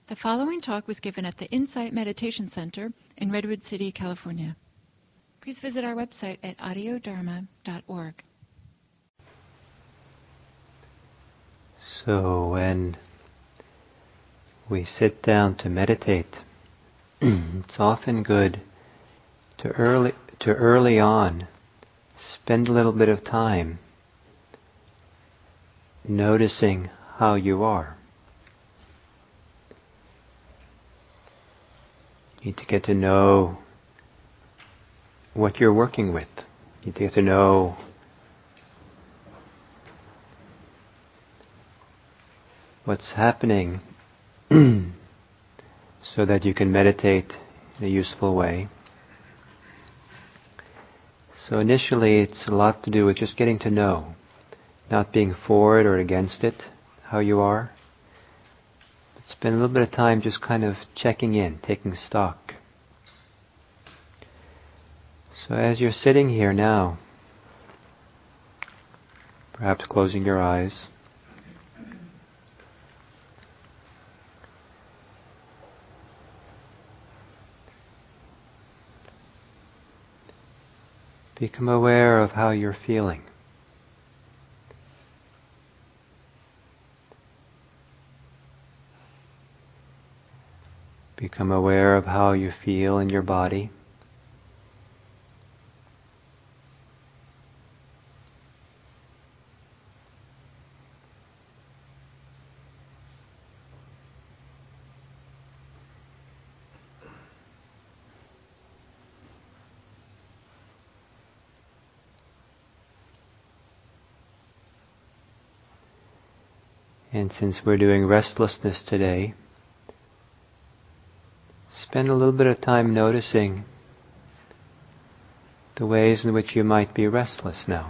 The following talk was given at the Insight Meditation Center in Redwood City, California. Please visit our website at audiodharma.org. So when we sit down to meditate, it's often good to early on spend a little bit of time noticing how you are. You need to get to know what you're working with. You need to get to know what's happening so that you can meditate in a useful way. So initially it's a lot to do with just getting to know, not being for it or against it, how you are. Spend a little bit of time just kind of checking in, taking stock. So as you're sitting here now, perhaps closing your eyes, become aware of how you're feeling. Become aware of how you feel in your body. And since we're doing restlessness today, spend a little bit of time noticing the ways in which you might be restless now.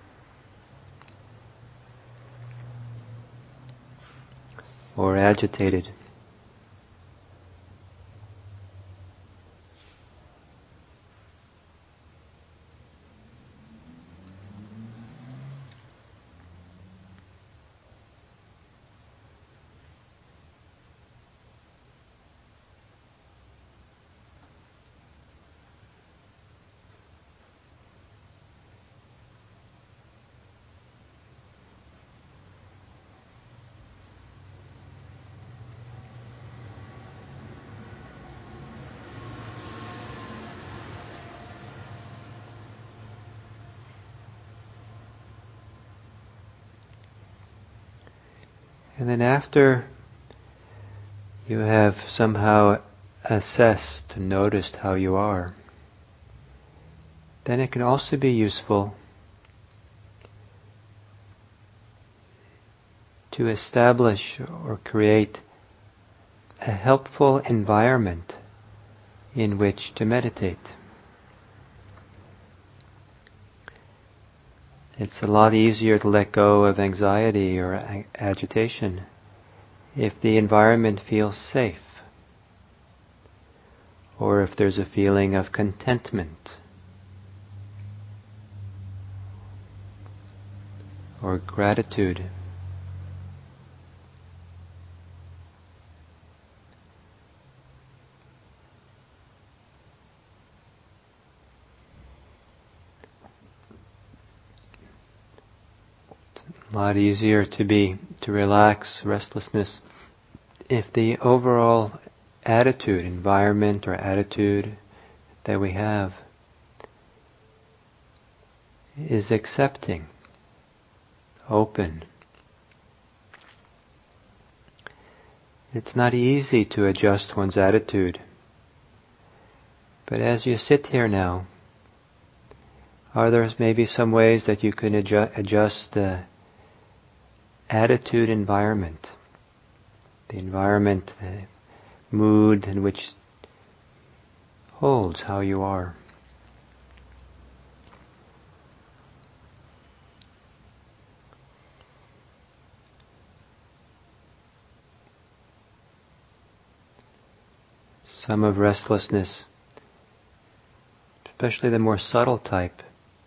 Or agitated. And then after you have somehow assessed and noticed how you are, then it can also be useful to establish or create a helpful environment in which to meditate. It's a lot easier to let go of anxiety or agitation if the environment feels safe, or if there's a feeling of contentment or gratitude. A lot easier to relax restlessness if the overall attitude, environment or attitude that we have is accepting, open. It's not easy to adjust one's attitude, but as you sit here now, are there maybe some ways that you can adjust the attitude environment, the mood in which holds how you are. Some of restlessness, especially the more subtle type,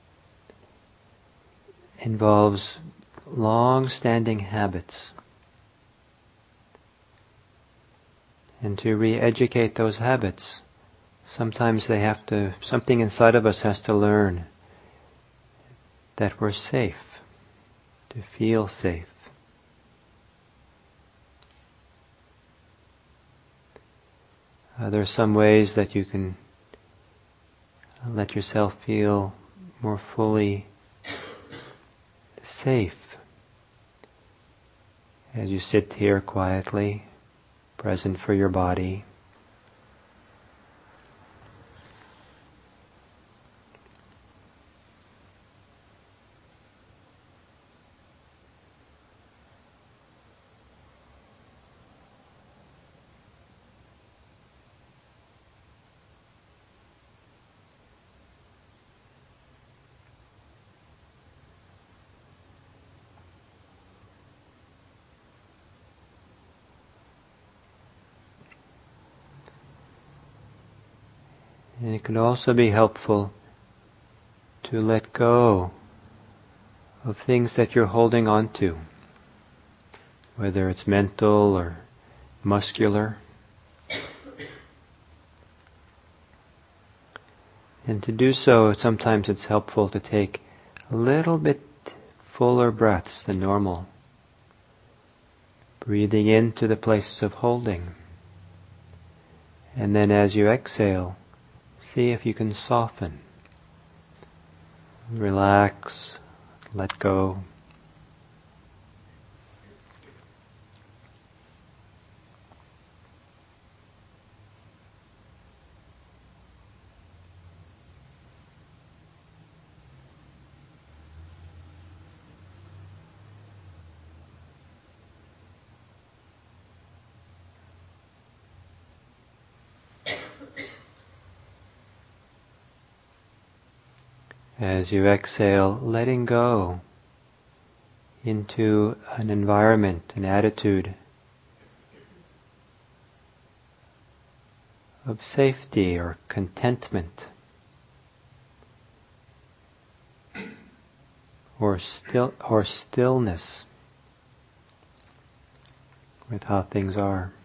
involves long-standing habits. And to re-educate those habits, sometimes something inside of us has to learn that we're safe, to feel safe. There are some ways that you can let yourself feel more fully safe as you sit here quietly, present for your body. And it can also be helpful to let go of things that you're holding on to, whether it's mental or muscular. And to do so, sometimes it's helpful to take a little bit fuller breaths than normal, breathing into the places of holding. And then as you exhale, see if you can soften, relax, let go. As you exhale, letting go into an environment, an attitude of safety or contentment or stillness with how things are.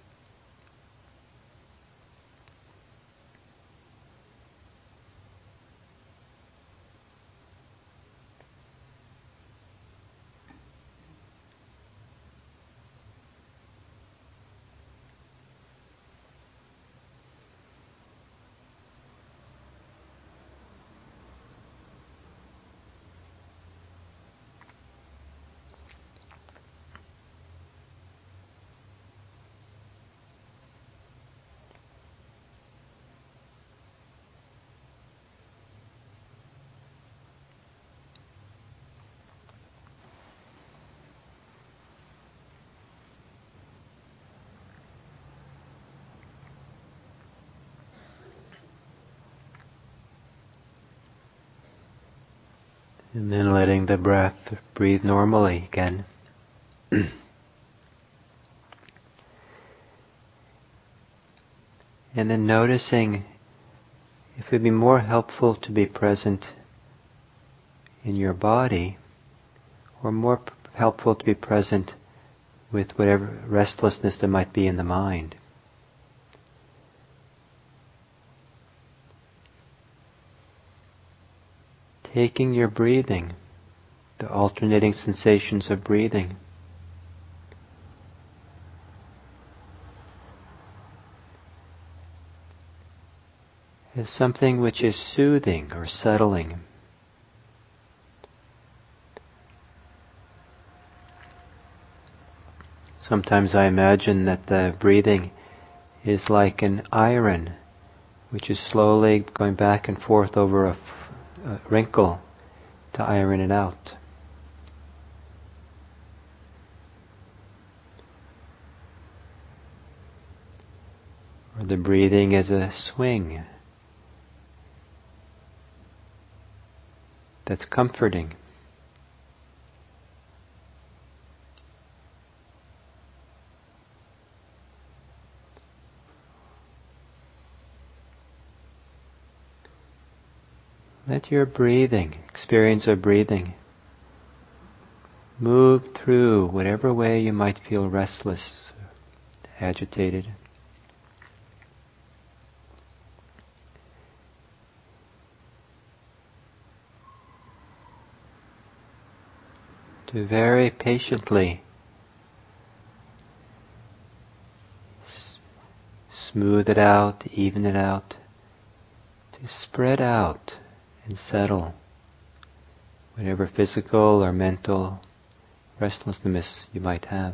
And then letting the breath breathe normally again. And then noticing if it would be more helpful to be present in your body, or more helpful to be present with whatever restlessness there might be in the mind. Taking your breathing, the alternating sensations of breathing, as something which is soothing or settling. Sometimes I imagine that the breathing is like an iron which is slowly going back and forth over a wrinkle to iron it out. Or the breathing is a swing that's comforting. Let your breathing, experience of breathing, move through whatever way you might feel restless, agitated. to very patiently smooth it out, even it out, to spread out and settle whatever physical or mental restlessness you might have.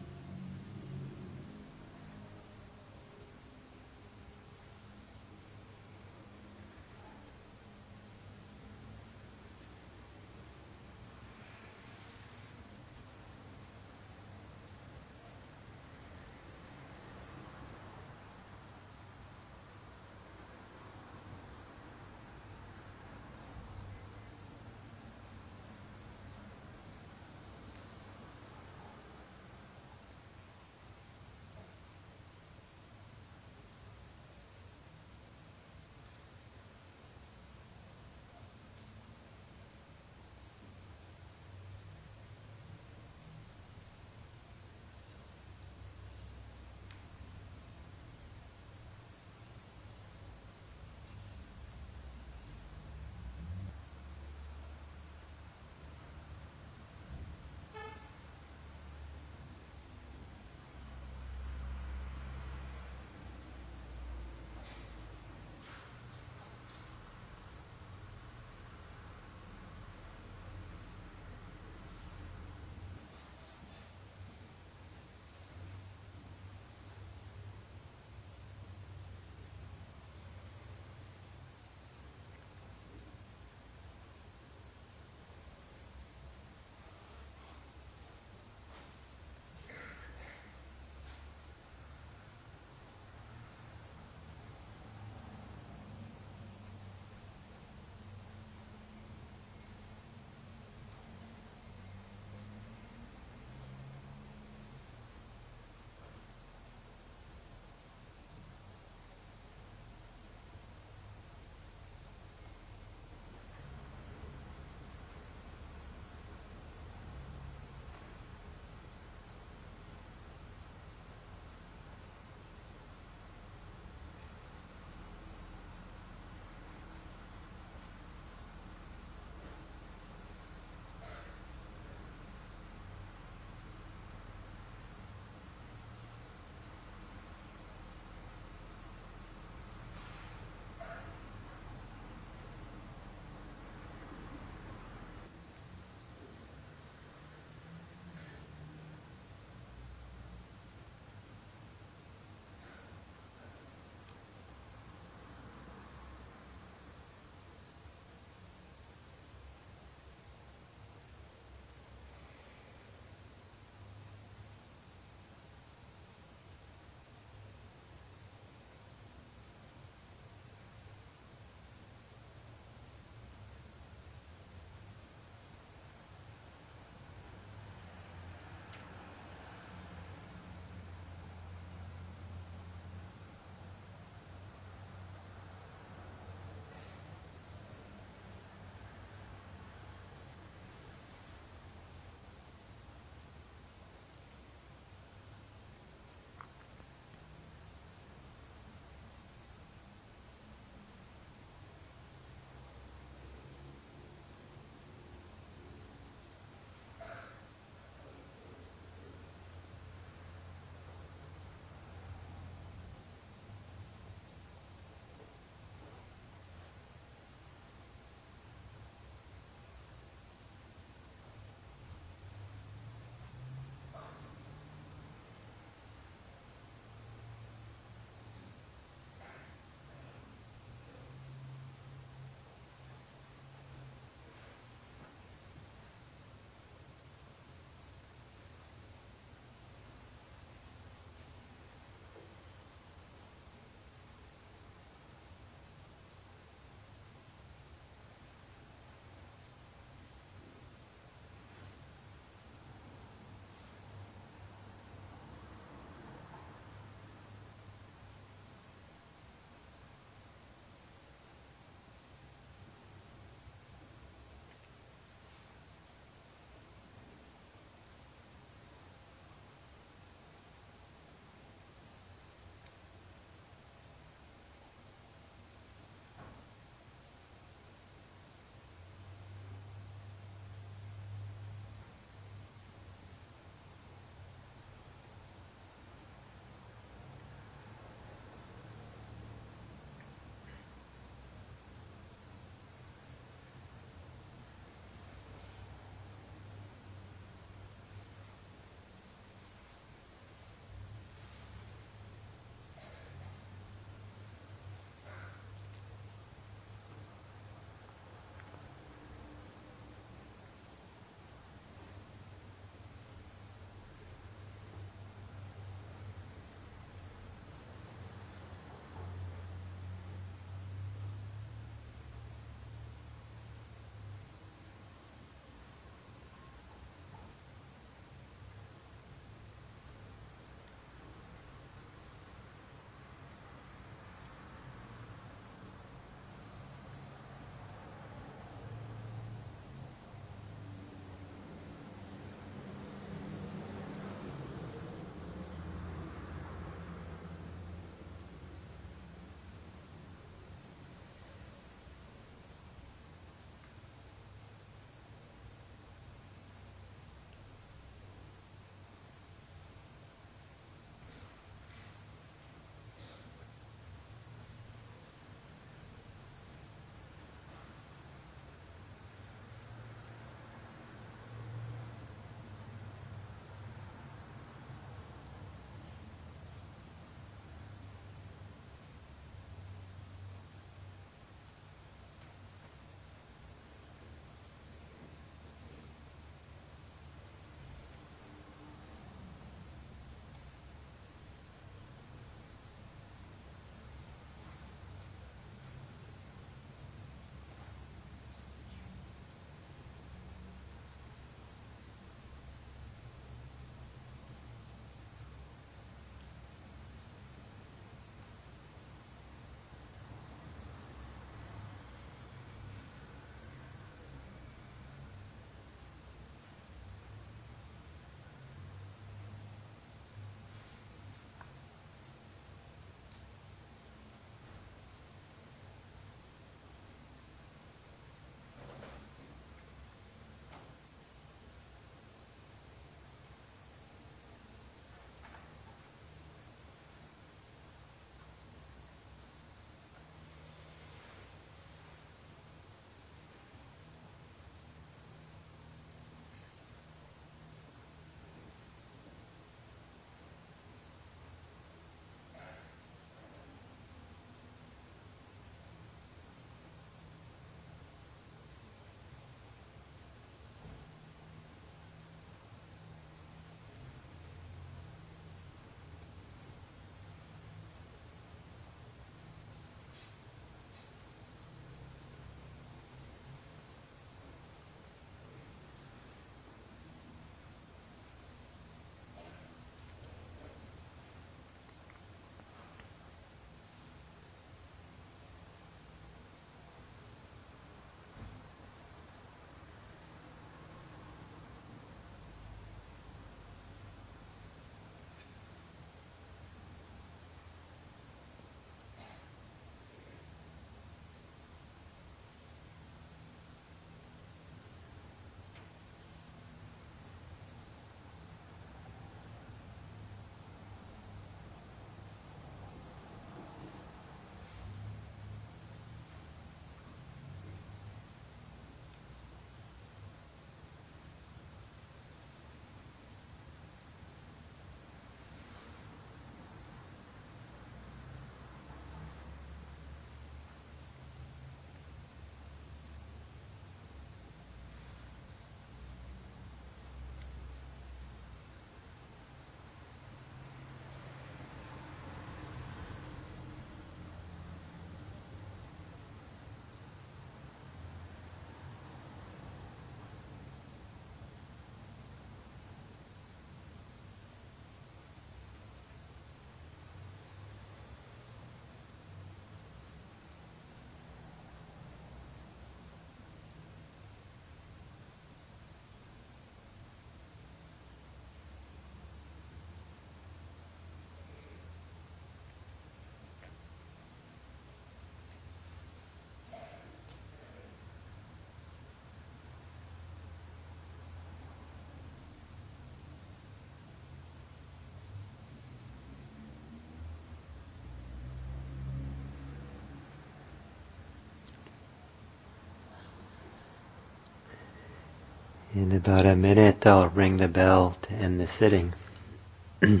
In about a minute, I'll ring the bell to end the sitting. And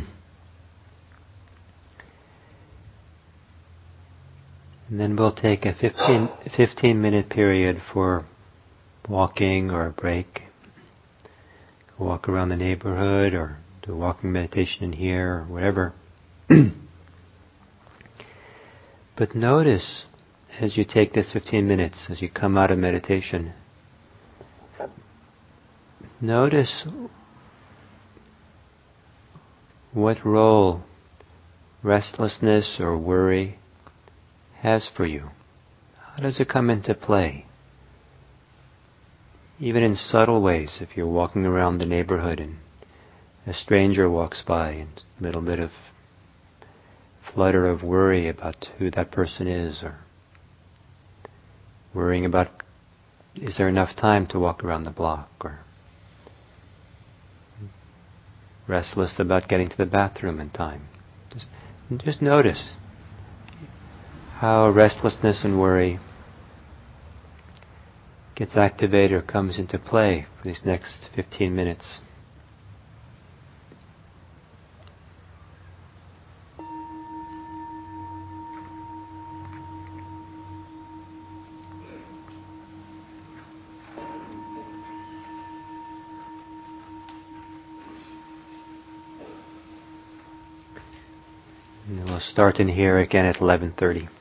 then we'll take a 15-minute period for walking or a break. Walk around the neighborhood or do a walking meditation in here or whatever. But notice as you take this 15 minutes, as you come out of meditation, notice what role restlessness or worry has for you. How does it come into play? Even in subtle ways, if you're walking around the neighborhood and a stranger walks by and a little bit of flutter of worry about who that person is, or worrying about is there enough time to walk around the block, or restless about getting to the bathroom in time. Just notice how restlessness and worry gets activated or comes into play for these next 15 minutes. And we'll start in here again at 11:30.